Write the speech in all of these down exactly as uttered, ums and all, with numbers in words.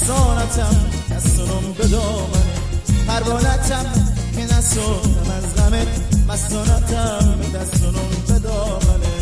مسانتم دستانم به دامنه پروانتم که نسونم از غمت مسانتم دستانم به دامنه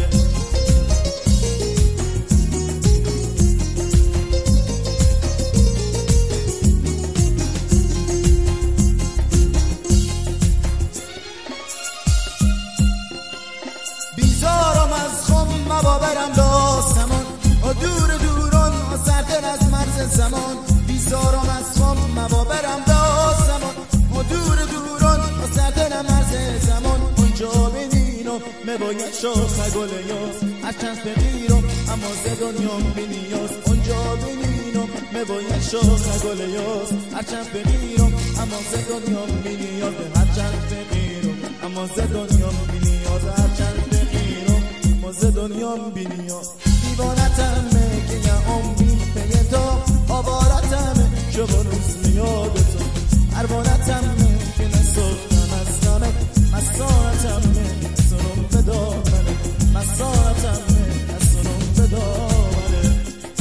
بیزارم از خم مبا برم به آسمان و دور دوران و سرتر از مرز زمان بیزارم از خم مبا برم به آسمان و دور دوران و سرتر از مرز زمان اونجا بینینو میباید شاخه گل یاز هرچند فقیرم اما ز دنیام بینیاز اونجا بینینو میباید شاخه گل یاز هرچند فقیرم اما ز دنیام بینیاز هرچند فقیرم اما ز دنیام بینیاز هرچند ز دنیام بینیا دیوانتمه که یه عمری پی تو آوارتمه شب و روز میاد تو پروانتمه که نسختم از غمت مسانتمه دستانم به دامنه مسانتمه دستانم به دامنه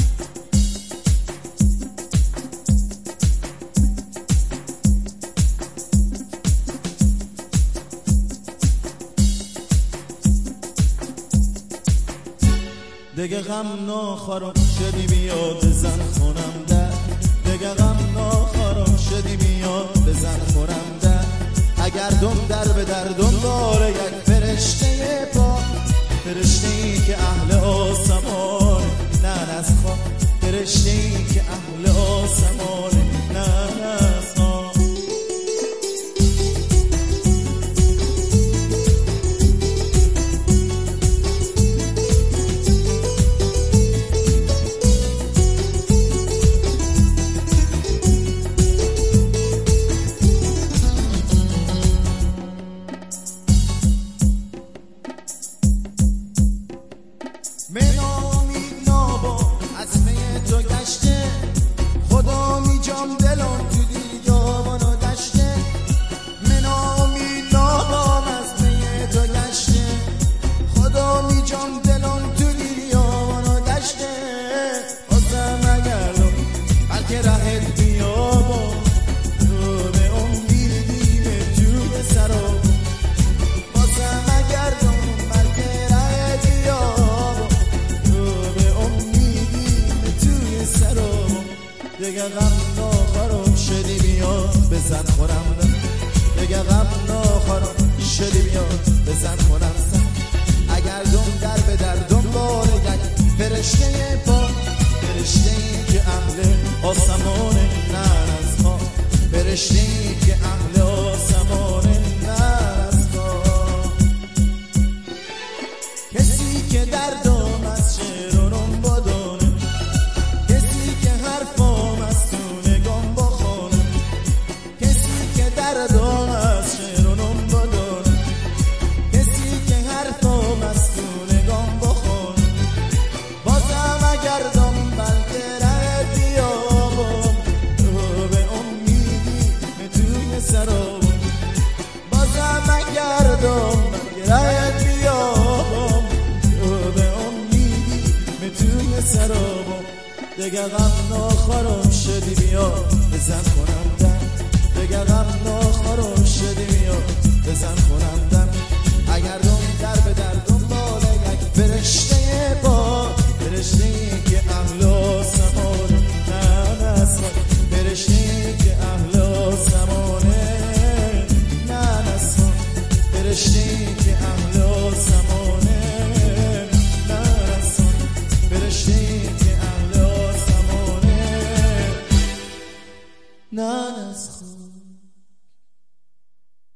دیگه غم ناخارم شدی بیاد بزن خونم در دیگه غم ناخارم شدی بیاد بزن خونم در اگر دم در به در دنبال یک فرشته پا فرشته ای که اهل آسمان نه نسخا فرشته ای که اهل آسمان نه نسخا من امید نابا از می تو گشته خدا می جام دلم تو دیدابان و دشته من امید نابا از می تو گشته خدا می جام دلم تو دیدابان و دشته بازم اگرم بلکه رهت بیابا رو به امیدیم توی سرابا بازم اگرم بلکه رهت بیابا دیگه غم ناخارم شدی بیاد بزن خورم دیگه غم ناخارم شدی بیاد بزن خورم اگر دم در به در دنبال یک فرشته پا فرشته ای که اهل آسمان نه از ما فرشته ای که اهل آسمان نه از ما کسی که دردم از شعرونم بدونه کسی که حرفم از تو نگام بخونه کسی که دردم از شعرونم بدونه کسی که حرفم از تو نگام بخونه بازم اگردم بلکه ره بیابم تو به امیدی توی سرابم بازم اگردم بلکه ره بیابم تو به امیدی توی سرابم دیگه غم ناخارم شدی بیاد بزن کنم در دیگه غم ناخارم شدی بیاد